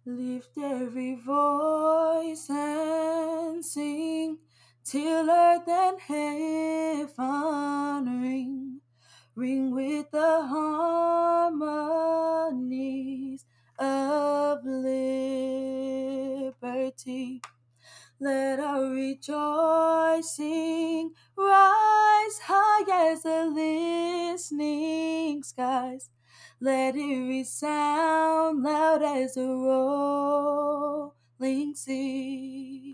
Lift every voice and sing till earth and heaven ring with the harmonies of liberty. Let our rejoicing rise high as the listening skies. Let it resound loud as the rolling sea.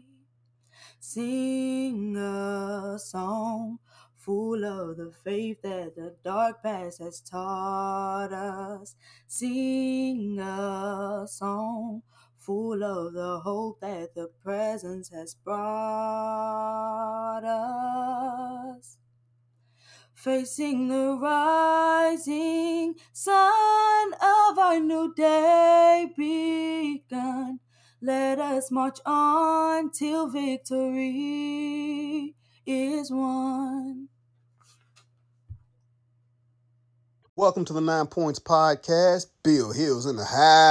Sing a song full of the faith that the dark past has taught us. Sing a song full of the hope that the presence has brought us. Facing the rising sun of our new day begun, let us march on till victory is won. Welcome to the 9 Points Podcast. Bill Hill's in the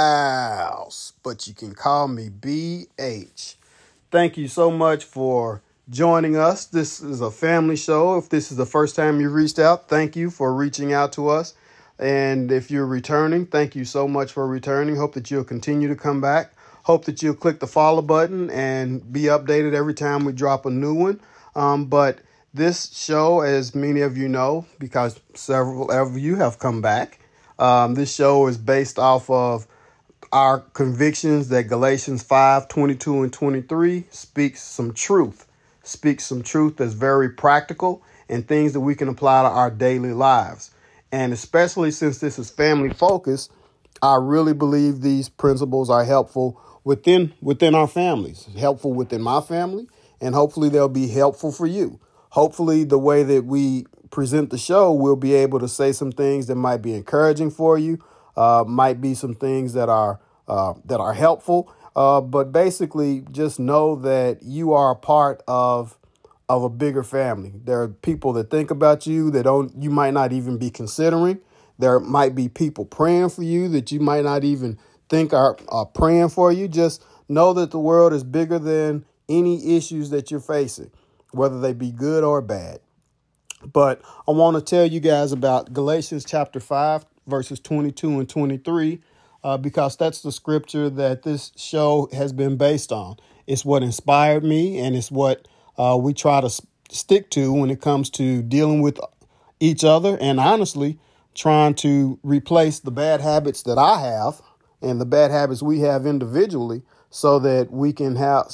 house, but you can call me BH. Thank you so much for joining us. This is a family show. If this is the first time you reached out, thank you for reaching out to us. And if you're returning, thank you so much for returning. Hope that you'll continue to come back. Hope that you'll click the follow button and be updated every time we drop a new one. But this show, as many of you know, because several of you have come back, this show is based off of our convictions that Galatians 5:22 and 23 speaks some truth that's very practical and things that we can apply to our daily lives. And especially since this is family focused, I really believe these principles are helpful within our families, helpful within my family, and hopefully they'll be helpful for you. Hopefully the way that we present the show, we'll be able to say some things that might be encouraging for you, might be some things that are helpful. But basically, just know that you are a part of a bigger family. There are people that think about you that you might not even be considering. There might be people praying for you that you might not even think are praying for you. Just know that the world is bigger than any issues that you're facing, whether they be good or bad. But I want to tell you guys about Galatians chapter 5, verses 22 and 23, because that's the scripture that this show has been based on. It's what inspired me, and it's what we try to stick to when it comes to dealing with each other and honestly trying to replace the bad habits that I have and the bad habits we have individually so that we can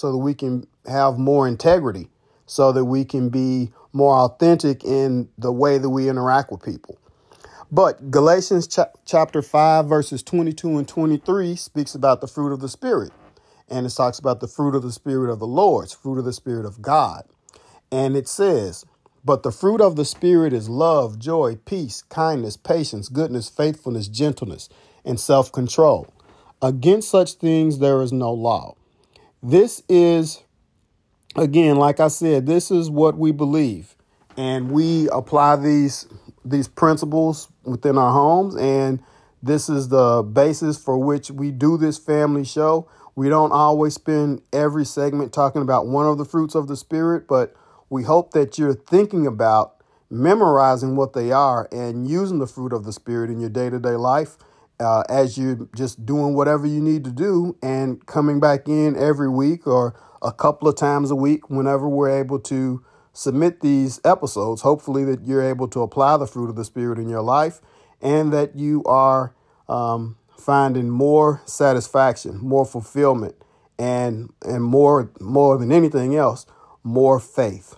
have more integrity, so that we can be more authentic in the way that we interact with people. But Galatians chapter 5, verses 22 and 23 speaks about the fruit of the Spirit. And it talks about the fruit of the Spirit of the Lord, fruit of the Spirit of God. And it says, but the fruit of the Spirit is love, joy, peace, kindness, patience, goodness, faithfulness, gentleness, and self-control. Against such things there is no law. This is, again, like I said, this is what we believe. And we apply these principles within our homes. And this is the basis for which we do this family show. We don't always spend every segment talking about one of the fruits of the Spirit, but we hope that you're thinking about memorizing what they are and using the fruit of the Spirit in your day-to-day life as you're just doing whatever you need to do and coming back in every week or a couple of times a week whenever we're able to submit these episodes. Hopefully that you're able to apply the fruit of the Spirit in your life and that you are finding more satisfaction, more fulfillment, and more than anything else, more faith.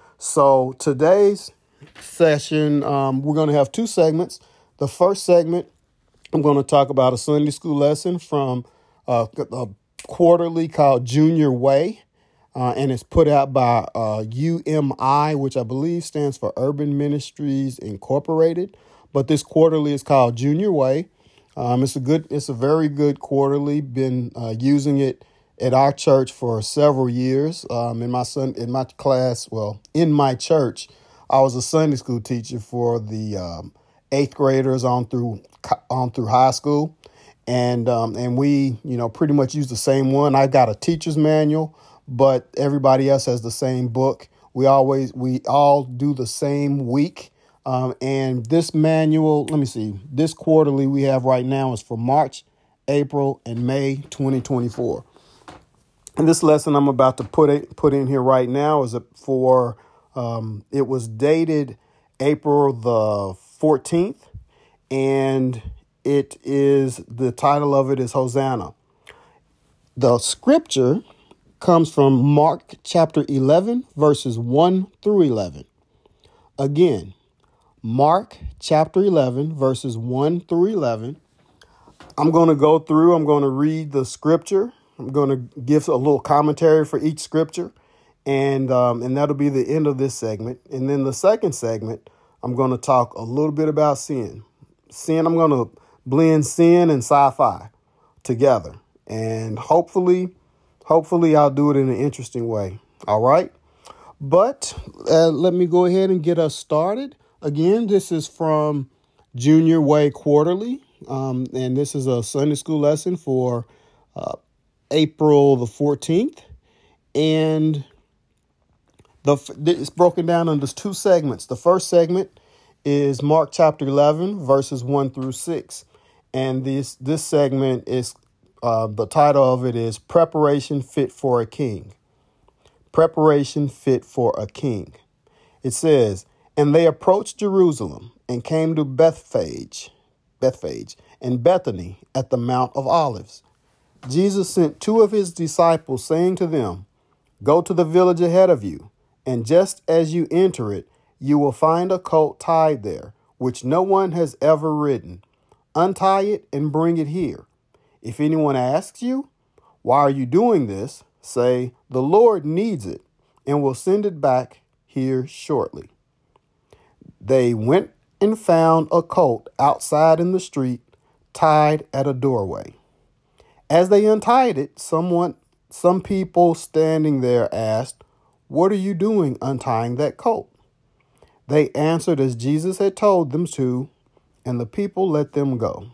So today's session, we're going to have two segments. The first segment, I'm going to talk about a Sunday school lesson from a quarterly called Junior Way. And it's put out by UMI, which I believe stands for Urban Ministries Incorporated. But this quarterly is called Junior Way. It's a very good quarterly. Been using it at our church for several years. In my church, I was a Sunday school teacher for the 8th graders on through high school. And we, pretty much use the same one. I got a teacher's manual, but everybody else has the same book. We all do the same week. And this manual, let me see, this quarterly we have right now is for March, April, and May 2024. And this lesson I'm about to put in here right now is for, it was dated April the 14th, and the title of it is Hosanna. The scripture comes from Mark chapter 11, verses 1 through 11. Again, Mark chapter 11, verses 1 through 11. I'm going to read the scripture. I'm going to give a little commentary for each scripture, and that'll be the end of this segment. And then the second segment, I'm going to talk a little bit about sin. I'm going to blend sin and sci-fi together, and hopefully I'll do it in an interesting way. All right. But let me go ahead and get us started. Again, this is from Junior Way Quarterly, and this is a Sunday school lesson for April the 14th, and it's broken down into two segments. The first segment is Mark chapter 11, verses 1 through 6, and this segment is the title of it is Preparation Fit for a King. Preparation Fit for a King. It says, "And they approached Jerusalem and came to Bethphage and Bethany at the Mount of Olives. Jesus sent two of his disciples, saying to them, 'Go to the village ahead of you, and just as you enter it, you will find a colt tied there, which no one has ever ridden. Untie it and bring it here. If anyone asks you, why are you doing this? Say, the Lord needs it, and will send it back here shortly.' They went and found a colt outside in the street, tied at a doorway. As they untied it, some people standing there asked, 'What are you doing untying that colt?' They answered as Jesus had told them to, and the people let them go."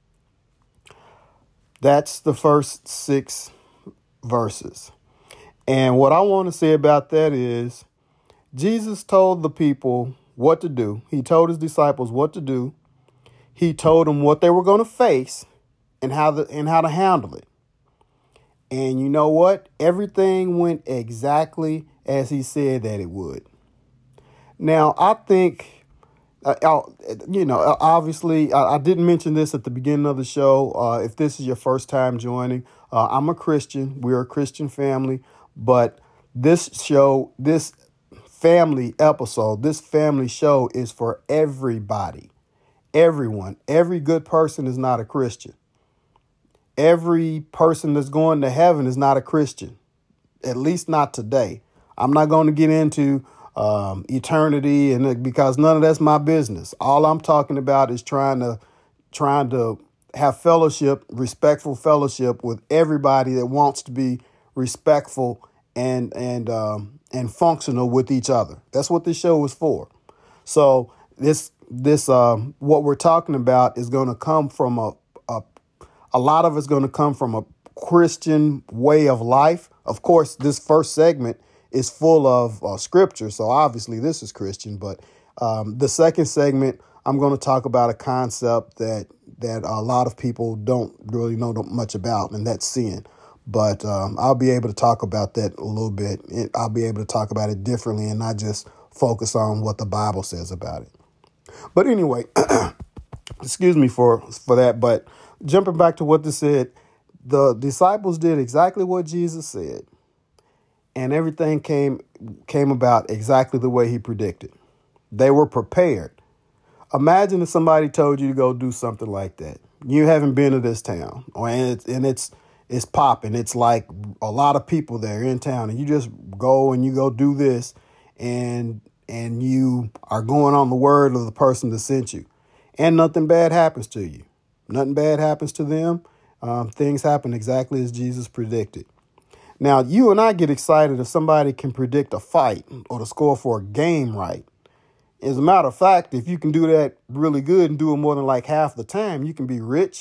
That's the first 6 verses. And what I want to say about that is Jesus told the people what to do. He told his disciples what to do. He told them what they were going to face and how to handle it. And you know what? Everything went exactly as he said that it would. Now, I think, obviously, I didn't mention this at the beginning of the show. If this is your first time joining, I'm a Christian. We're a Christian family. But this family show is for everybody, everyone. Every good person is not a Christian. Every person that's going to heaven is not a Christian, at least not today. I'm not going to get into eternity, and because none of that's my business. All I'm talking about is trying to have fellowship, respectful fellowship with everybody that wants to be respectful and functional with each other. That's what this show is for. So this what we're talking about is going to come from a lot of it's going to come from a Christian way of life. Of course, this first segment is full of scripture, so obviously this is Christian. But the second segment, I'm going to talk about a concept that a lot of people don't really know much about, and that's sin. But I'll be able to talk about that a little bit. I'll be able to talk about it differently and not just focus on what the Bible says about it. But anyway, excuse me for that. But jumping back to what this said, the disciples did exactly what Jesus said, and everything came about exactly the way he predicted. They were prepared. Imagine if somebody told you to go do something like that. You haven't been to this town, and it's popping. It's like a lot of people there in town, and you just go and you go do this, and you are going on the word of the person that sent you, and nothing bad happens to you. Nothing bad happens to them. Things happen exactly as Jesus predicted. Now, you and I get excited if somebody can predict a fight or the score for a game right. As a matter of fact, if you can do that really good and do it more than like half the time, you can be rich,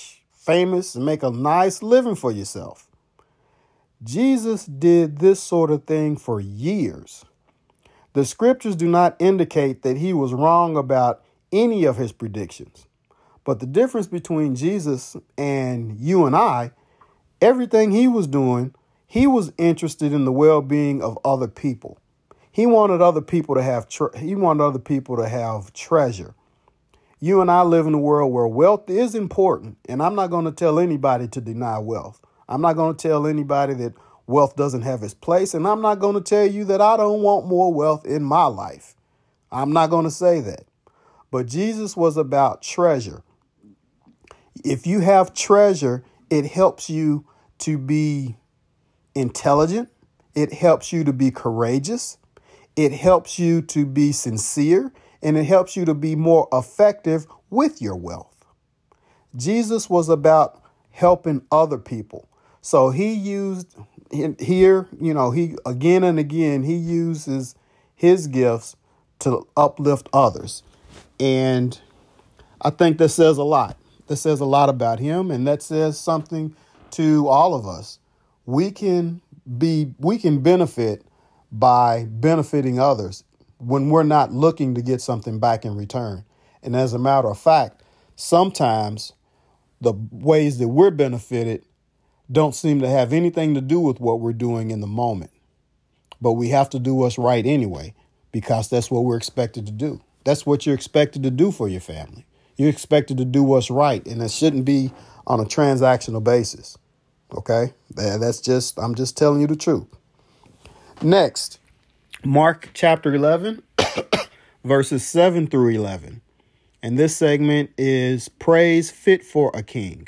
famous and make a nice living for yourself. Jesus did this sort of thing for years. The scriptures do not indicate that he was wrong about any of his predictions. But the difference between Jesus and you and I, everything he was doing, he was interested in the well-being of other people. He wanted other people to have treasure. You and I live in a world where wealth is important, and I'm not going to tell anybody to deny wealth. I'm not going to tell anybody that wealth doesn't have its place, and I'm not going to tell you that I don't want more wealth in my life. I'm not going to say that. But Jesus was about treasure. If you have treasure, it helps you to be intelligent. It helps you to be courageous. It helps you to be sincere, and it helps you to be more effective with your wealth. Jesus was about helping other people. So he used here, he again and again, he uses his gifts to uplift others. And I think that says a lot. That says a lot about him, and that says something to all of us. We can benefit by benefiting others when we're not looking to get something back in return. And as a matter of fact, sometimes the ways that we're benefited don't seem to have anything to do with what we're doing in the moment. But we have to do what's right anyway, because that's what we're expected to do. That's what you're expected to do for your family. You're expected to do what's right, and it shouldn't be on a transactional basis. Okay? I'm just telling you the truth. Next, Mark chapter 11, verses 7 through 11. And this segment is Praise Fit for a King.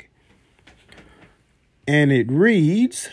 And it reads,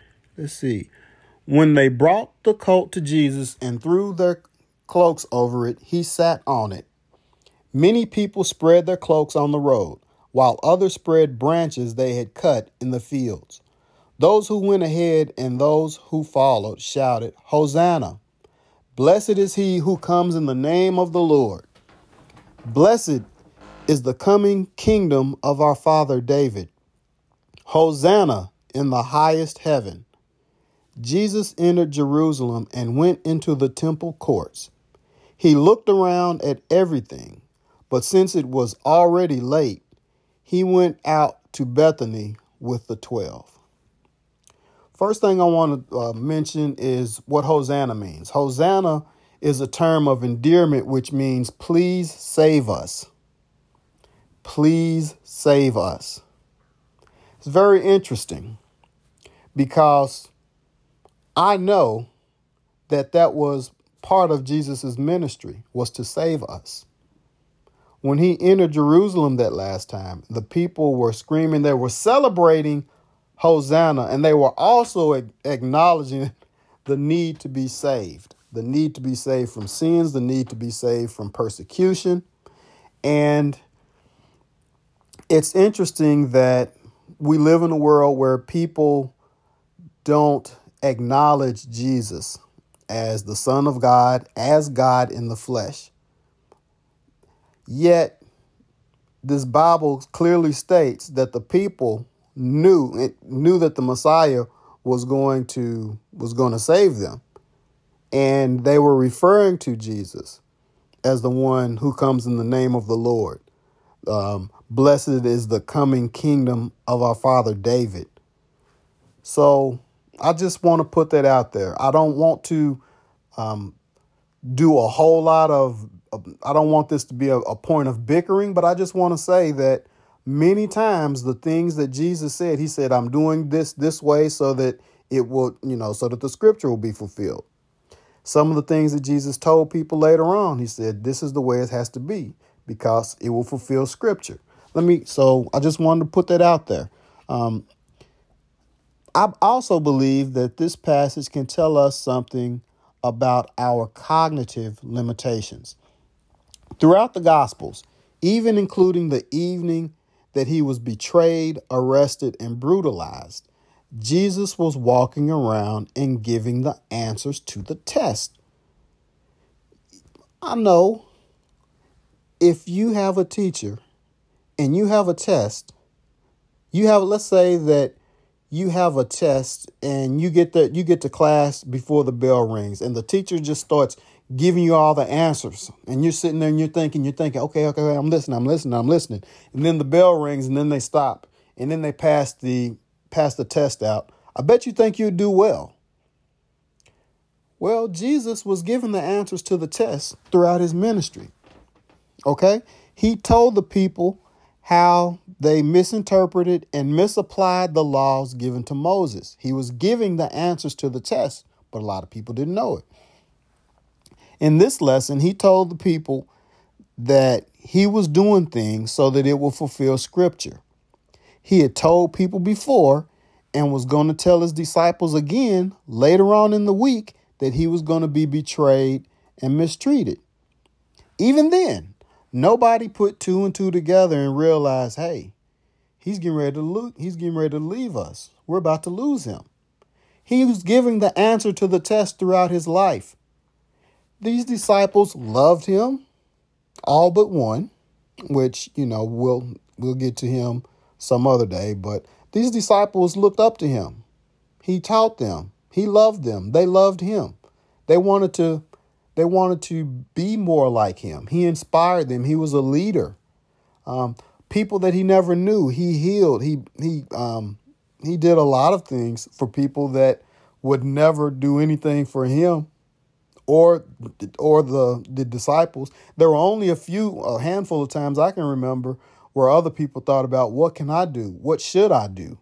when they brought the colt to Jesus and threw their cloaks over it, he sat on it. Many people spread their cloaks on the road, while others spread branches they had cut in the fields. Those who went ahead and those who followed shouted, Hosanna! Blessed is he who comes in the name of the Lord. Blessed is the coming kingdom of our father David. Hosanna in the highest heaven. Jesus entered Jerusalem and went into the temple courts. He looked around at everything, but since it was already late, he went out to Bethany with the 12. First thing I want to mention is what Hosanna means. Hosanna is a term of endearment, which means please save us. Please save us. It's very interesting because I know that was part of Jesus's ministry, was to save us. When he entered Jerusalem that last time, the people were screaming, they were celebrating Hosanna, and they were also acknowledging the need to be saved, the need to be saved from sins, the need to be saved from persecution. And it's interesting that we live in a world where people don't acknowledge Jesus as the Son of God, as God in the flesh. Yet this Bible clearly states that the people knew that the Messiah was going to save them. And they were referring to Jesus as the one who comes in the name of the Lord. Blessed is the coming kingdom of our father David. So I just want to put that out there. I don't want to do a whole lot of, I don't want this to be a point of bickering, but I just want to say that many times the things that Jesus said, he said, I'm doing this way so that it will, so that the scripture will be fulfilled. Some of the things that Jesus told people later on, he said, this is the way it has to be because it will fulfill scripture. So I just wanted to put that out there. I also believe that this passage can tell us something about our cognitive limitations. Throughout the Gospels, even including the evening that he was betrayed, arrested, and brutalized, Jesus was walking around and giving the answers to the test. I know if you have a teacher and you have a test, let's say that you have a test and you get to class before the bell rings and the teacher just starts giving you all the answers and you're sitting there and you're thinking, okay, I'm listening. And then the bell rings and then they stop and then they pass the test out. I bet you think you'd do well. Well, Jesus was given the answers to the test throughout his ministry. Okay? He told the people how they misinterpreted and misapplied the laws given to Moses. He was giving the answers to the test, but a lot of people didn't know it. In this lesson, he told the people that he was doing things so that it will fulfill scripture. He had told people before and was going to tell his disciples again later on in the week that he was going to be betrayed and mistreated. Even then, nobody put two and two together and realized, hey, he's getting ready to leave us. We're about to lose him. He was giving the answer to the test throughout his life. These disciples loved him, all but one, which, we'll get to him some other day. But these disciples looked up to him. He taught them. He loved them. They loved him. They wanted to be more like him. He inspired them. He was a leader. People that he never knew, he healed. He did a lot of things for people that would never do anything for him or the disciples. There were only a handful of times I can remember where other people thought about, what can I do? What should I do?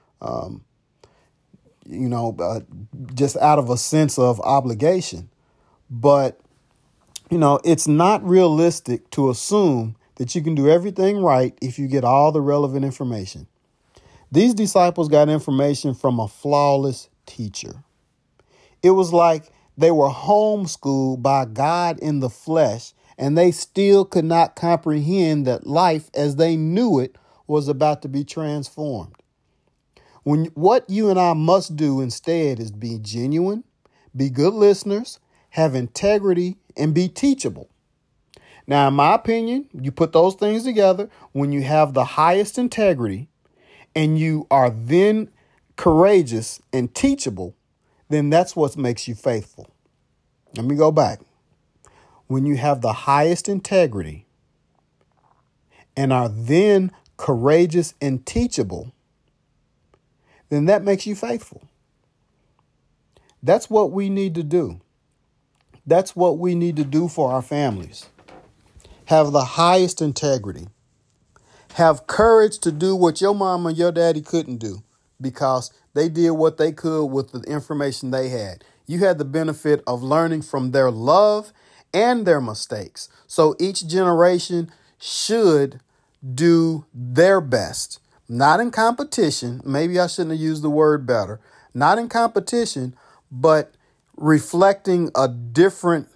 Just out of a sense of obligation. But, it's not realistic to assume that you can do everything right if you get all the relevant information. These disciples got information from a flawless teacher. It was like they were homeschooled by God in the flesh, and they still could not comprehend that life as they knew it was about to be transformed. What you and I must do instead is be genuine, be good listeners, have integrity, and be teachable. Now, in my opinion, you put those things together, when you have the highest integrity and you are then courageous and teachable, then that's what makes you faithful. Let me go back. When you have the highest integrity and are then courageous and teachable, then that makes you faithful. That's what we need to do. That's what we need to do for our families. Have the highest integrity. Have courage to do what your mama and your daddy couldn't do because they did what they could with the information they had. You had the benefit of learning from their love and their mistakes. So each generation should do their best. Not in competition. Maybe I shouldn't have used the word better. Not in competition, but reflecting a different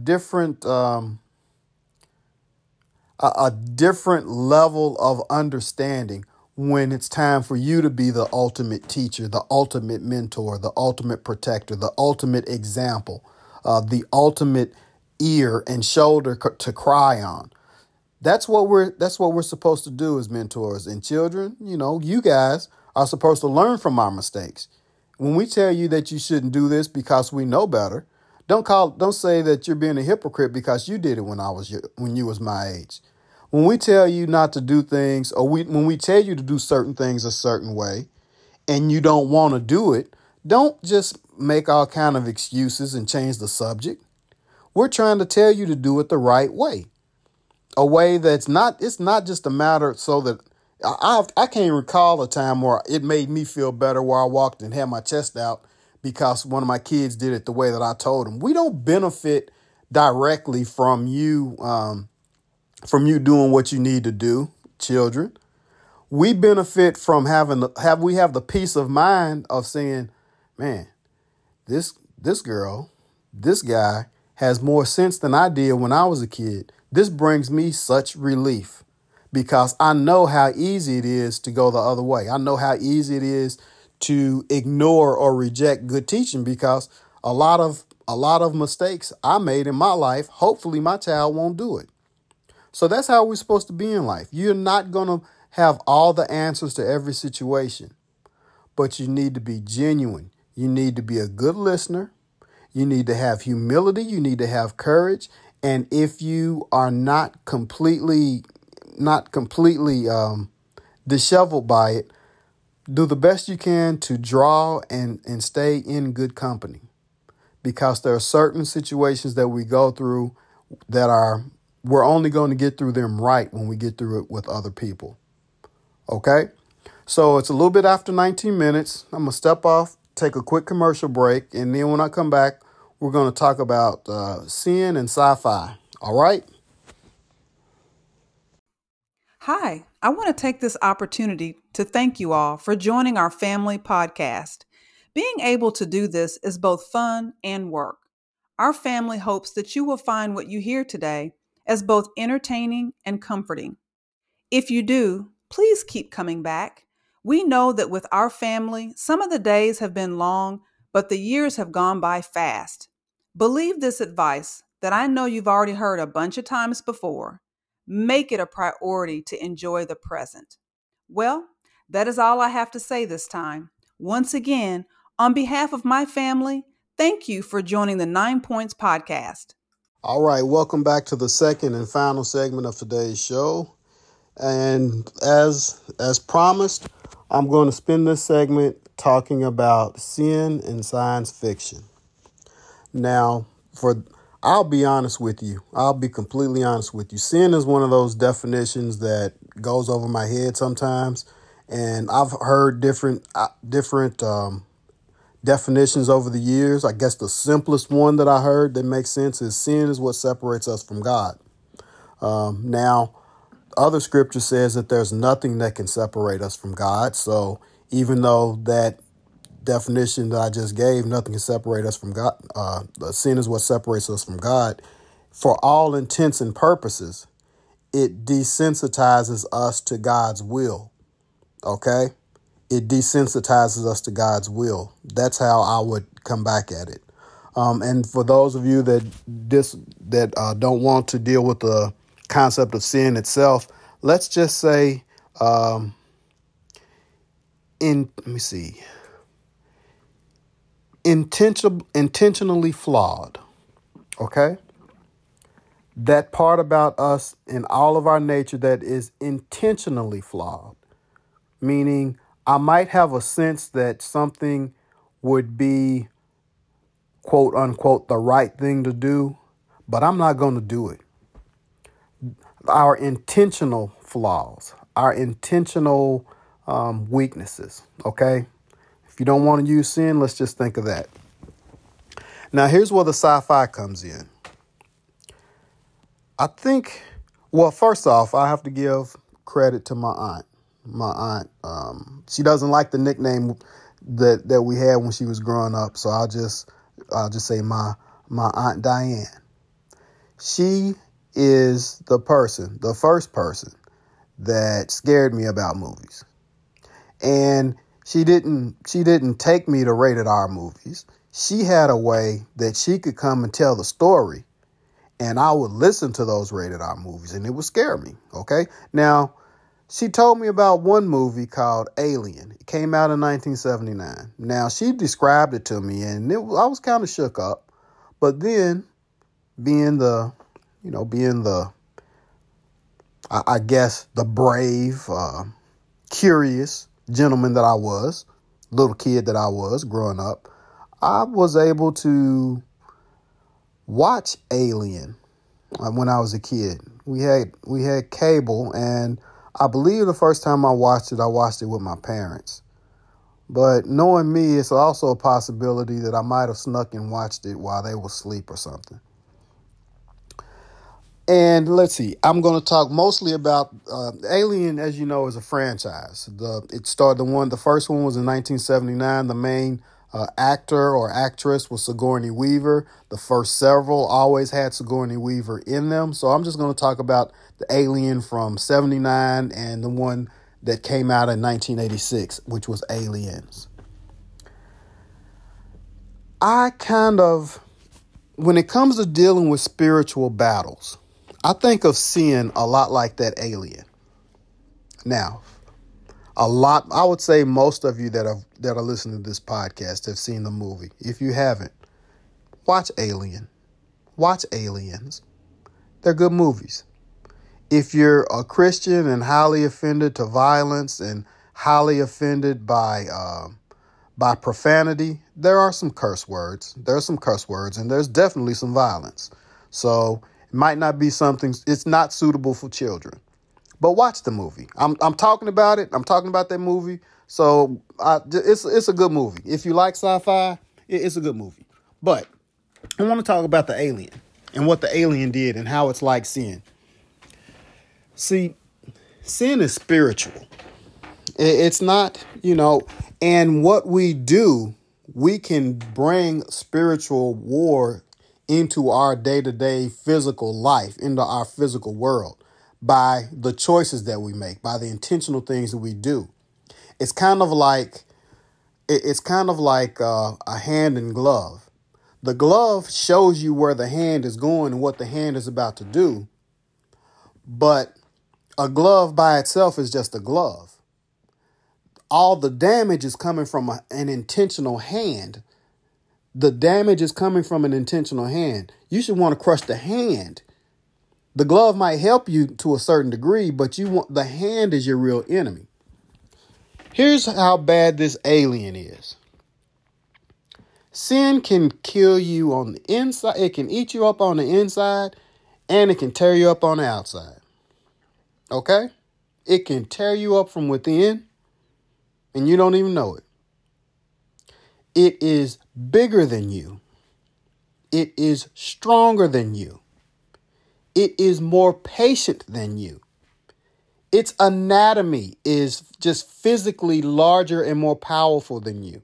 level of understanding when it's time for you to be the ultimate teacher, the ultimate mentor, the ultimate protector, the ultimate example, the ultimate ear and shoulder to cry on. That's what we're supposed to do as mentors. And children, you guys are supposed to learn from our mistakes. When we tell you that you shouldn't do this because we know better, don't say that you're being a hypocrite because you did it when you was my age. When we tell you not to do things, or when we tell you to do certain things a certain way, and you don't want to do it, don't just make all kind of excuses and change the subject. We're trying to tell you to do it the right way. A way it's not just a matter so that I can't recall a time where it made me feel better where I walked and had my chest out because one of my kids did it the way that I told them. We don't benefit directly from you doing what you need to do, children. We benefit from we have the peace of mind of saying, man, this girl, this guy has more sense than I did when I was a kid. This brings me such relief because I know how easy it is to go the other way. I know how easy it is to ignore or reject good teaching because a lot of mistakes I made in my life, hopefully my child won't do it. So that's how we're supposed to be in life. You're not going to have all the answers to every situation, but you need to be genuine. You need to be a good listener. You need to have humility. You need to have courage. And if you are not completely disheveled by it, do the best you can to draw and stay in good company, because there are certain situations that we go through we're only going to get through them right when we get through it with other people. Okay? So it's a little bit after 19 minutes. I'm going to step off, take a quick commercial break, and then when I come back, we're going to talk about sin and sci-fi. All right? Hi, I want to take this opportunity to thank you all for joining our family podcast. Being able to do this is both fun and work. Our family hopes that you will find what you hear today as both entertaining and comforting. If you do, please keep coming back. We know that with our family, some of the days have been long, but the years have gone by fast. Believe this advice that I know you've already heard a bunch of times before. Make it a priority to enjoy the present. Well, that is all I have to say this time. Once again, on behalf of my family, thank you for joining the 9 Points podcast. All right, welcome back to the second and final segment of today's show. And as promised, I'm going to spend this segment talking about sin and science fiction. Now, I'll be honest with you. I'll be completely honest with you. Sin is one of those definitions that goes over my head sometimes, and I've heard different definitions over the years. I guess the simplest one that I heard that makes sense is sin is what separates us from God. Now, other scripture says that there's nothing that can separate us from God. So even though that definition that I just gave, nothing can separate us from God, sin is what separates us from God, for all intents and purposes, it desensitizes us to God's will. Okay? It desensitizes us to God's will. That's how I would come back at it. And for those of you that don't want to deal with the concept of sin itself, let's just say, intentionally flawed. Okay? That part about us in all of our nature that is intentionally flawed, meaning I might have a sense that something would be, quote unquote, the right thing to do, but I'm not going to do it. Our intentional flaws, our intentional weaknesses. Okay. If you don't want to use sin, let's just think of that. Now, here's where the sci-fi comes in. I think, well, first off, I have to give credit to my aunt. She doesn't like the nickname that we had when she was growing up, so I'll just say my Aunt Diane. She is the first person that scared me about movies. And she didn't take me to rated R movies. She had a way that she could come and tell the story, and I would listen to those rated R movies, and it would scare me. Okay. Now, she told me about one movie called Alien. It came out in 1979. Now, she described it to me, and I was kind of shook up. But then, being the brave, curious gentleman that I was, little kid that I was growing up, I was able to watch Alien when I was a kid. We had cable, and I believe the first time I watched it with my parents. But knowing me, it's also a possibility that I might have snuck and watched it while they were asleep or something. And let's see, I'm going to talk mostly about Alien, as you know, is a franchise. The first one was in 1979. The main actor or actress was Sigourney Weaver. The first several always had Sigourney Weaver in them. So I'm just going to talk about the Alien from 79 and the one that came out in 1986, which was Aliens. When it comes to dealing with spiritual battles, I think of sin a lot like that alien. Now, I would say most of you that are listening to this podcast have seen the movie. If you haven't, watch Alien. Watch Aliens. They're good movies. If you're a Christian and highly offended to violence and highly offended by profanity, there are some curse words. There's some curse words, and there's definitely some violence. So it might not be something. It's not suitable for children. But watch the movie. I'm talking about it. I'm talking about that movie. So it's a good movie. If you like sci-fi, it's a good movie. But I want to talk about the alien and what the alien did and how it's like sin. See, sin is spiritual. It's not, and what we do, we can bring spiritual war into our day-to-day physical life, into our physical world by the choices that we make, by the intentional things that we do. It's kind of like a hand and glove. The glove shows you where the hand is going and what the hand is about to do. But a glove by itself is just a glove. All the damage is coming from an intentional hand. The damage is coming from an intentional hand. You should want to crush the hand. The glove might help you to a certain degree, but the hand is your real enemy. Here's how bad this alien is. Sin can kill you on the inside. It can eat you up on the inside, and it can tear you up on the outside. Okay? It can tear you up from within, and you don't even know it. It is bigger than you. It is stronger than you. It is more patient than you. Its anatomy is just physically larger and more powerful than you.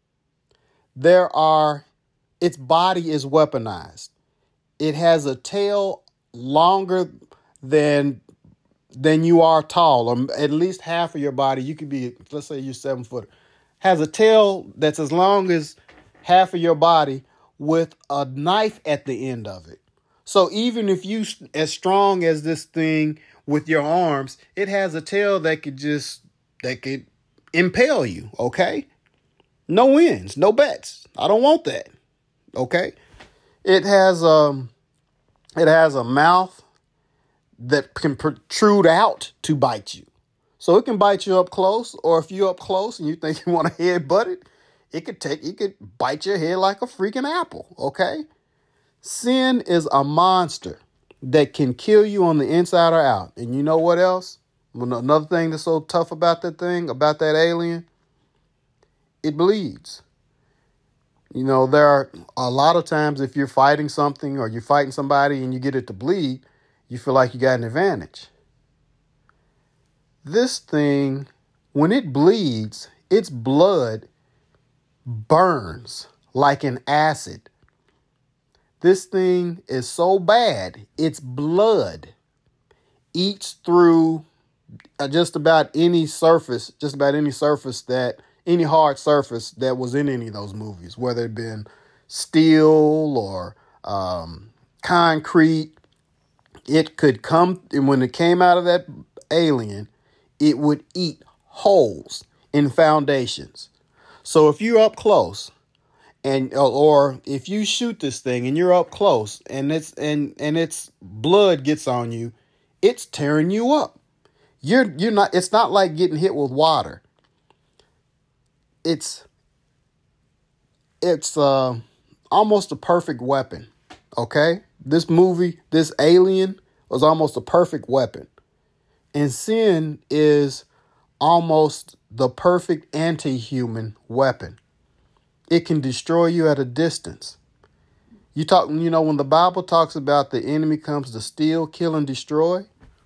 Its body is weaponized. It has a tail longer than you are tall, or at least half of your body. You could be, let's say you're 7 foot, has a tail that's as long as half of your body with a knife at the end of it. So even if you as strong as this thing with your arms, it has a tail that could impale you. Okay. No wins, no bets. I don't want that. Okay. It has a mouth that can protrude out to bite you. So it can bite you up close, or if you're up close and you think you want to headbutt it, it could bite your head like a freaking apple. Okay. Sin is a monster that can kill you on the inside or out. And you know what else? Another thing that's so tough about that alien, it bleeds. There are a lot of times if you're fighting something or you're fighting somebody and you get it to bleed, you feel like you got an advantage. This thing, when it bleeds, its blood burns like an acid. This thing is so bad, its blood eats through just about any hard surface that was in any of those movies, whether it been steel or concrete. It could come, and when it came out of that alien, it would eat holes in foundations. So if you're up close, or if you shoot this thing and you're up close and its blood gets on you, it's tearing you up. It's not like getting hit with water. It's almost a perfect weapon. Okay? This alien was almost a perfect weapon. And sin is almost the perfect anti-human weapon. It can destroy you at a distance. When the Bible talks about the enemy comes to steal, kill, and destroy,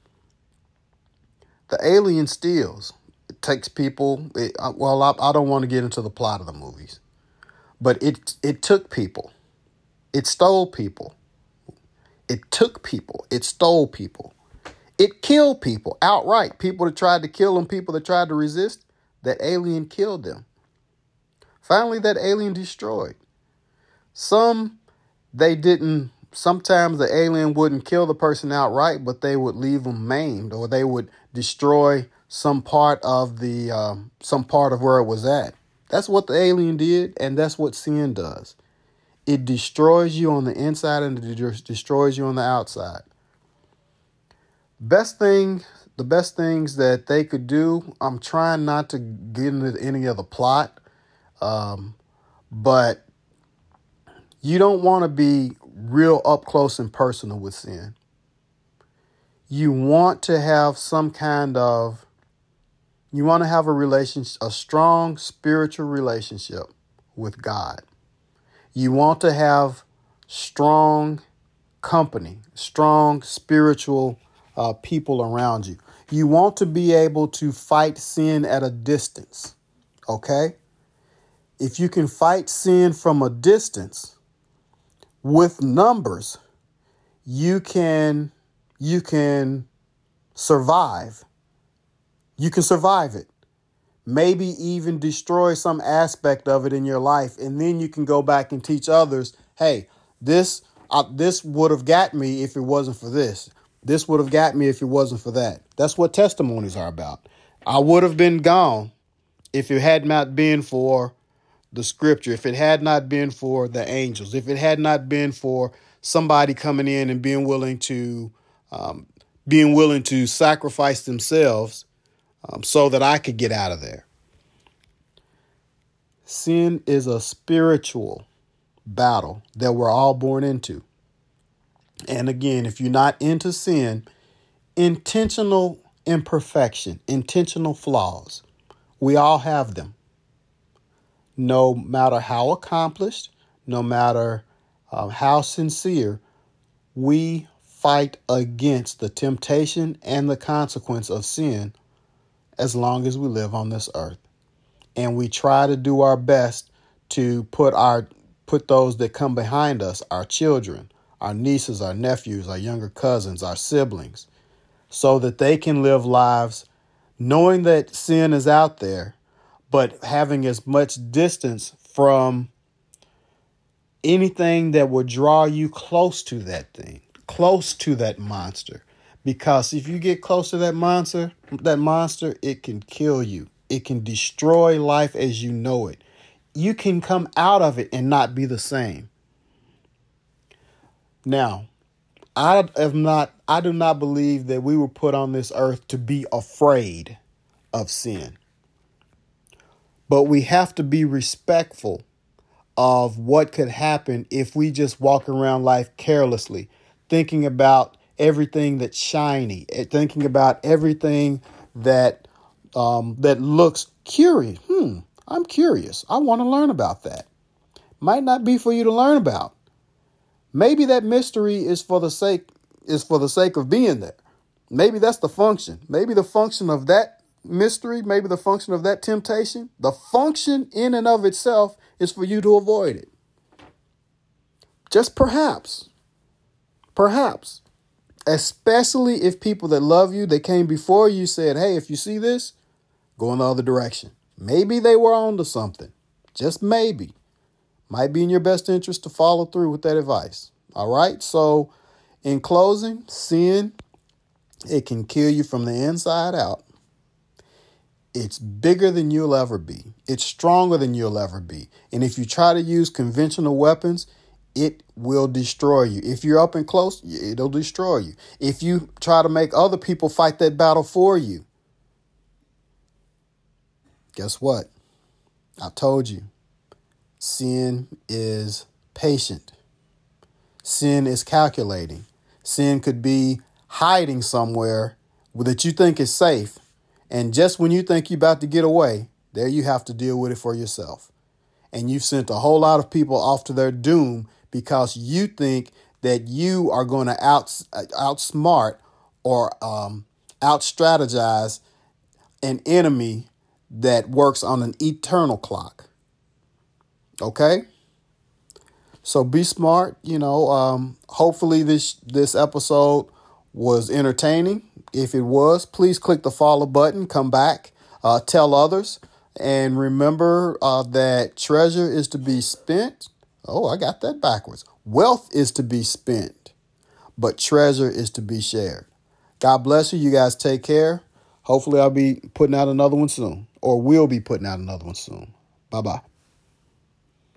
the alien steals. It takes people. I don't want to get into the plot of the movies, but it took people. It stole people. It took people. It stole people. It killed people outright. People that tried to kill them, people that tried to resist, that alien killed them. Finally, that alien destroyed. Sometimes the alien wouldn't kill the person outright, but they would leave them maimed, or they would destroy some part of where it was at. That's what the alien did, and that's what sin does. It destroys you on the inside and it destroys you on the outside. The best things that they could do, I'm trying not to get into any of the plot, but you don't want to be real up close and personal with sin. You want to have a strong spiritual relationship with God. You want to have strong company, strong spiritual people around you. You want to be able to fight sin at a distance. Okay? If you can fight sin from a distance with numbers, you can survive. You can survive it. Maybe even destroy some aspect of it in your life. And then you can go back and teach others, hey, this would have got me if it wasn't for this. This would have got me if it wasn't for that. That's what testimonies are about. I would have been gone if it had not been for the scripture, if it had not been for the angels, if it had not been for somebody coming in and being willing to sacrifice themselves so that I could get out of there. Sin is a spiritual battle that we're all born into. And again, if you're not into sin, intentional imperfection, intentional flaws, we all have them. No matter how accomplished, no matter how sincere, we fight against the temptation and the consequence of sin as long as we live on this earth. And we try to do our best to put those that come behind us, our children, our nieces, our nephews, our younger cousins, our siblings, so that they can live lives knowing that sin is out there, but having as much distance from anything that would draw you close to that thing, close to that monster. Because if you get close to that monster, it can kill you. It can destroy life as you know it. You can come out of it and not be the same. Now, I do not believe that we were put on this earth to be afraid of sin. But we have to be respectful of what could happen if we just walk around life carelessly, thinking about everything that's shiny, thinking about everything that looks curious. I'm curious. I want to learn about that. Might not be for you to learn about. Maybe that mystery is for the sake of being there. Maybe that's the function. Maybe the function of that mystery, maybe the function of that temptation, the function in and of itself is for you to avoid it. Just perhaps, especially if people that love you, they came before you, said, hey, if you see this, go in the other direction. Maybe they were onto something. Just maybe. Might be in your best interest to follow through with that advice. All right. So in closing, sin, it can kill you from the inside out. It's bigger than you'll ever be. It's stronger than you'll ever be. And if you try to use conventional weapons, it will destroy you. If you're up and close, it'll destroy you. If you try to make other people fight that battle for you, guess what? I told you. Sin is patient. Sin is calculating. Sin could be hiding somewhere that you think is safe. And just when you think you're about to get away, there you have to deal with it for yourself. And you've sent a whole lot of people off to their doom because you think that you are going to outsmart or out-strategize an enemy that works on an eternal clock. Okay? So be smart. Hopefully this episode was entertaining. If it was, please click the follow button, come back, tell others, and remember that treasure is to be spent. Oh, I got that backwards. Wealth is to be spent, but treasure is to be shared. God bless you. You guys take care. Hopefully I'll be putting out another one soon, or will be putting out another one soon. Bye-bye.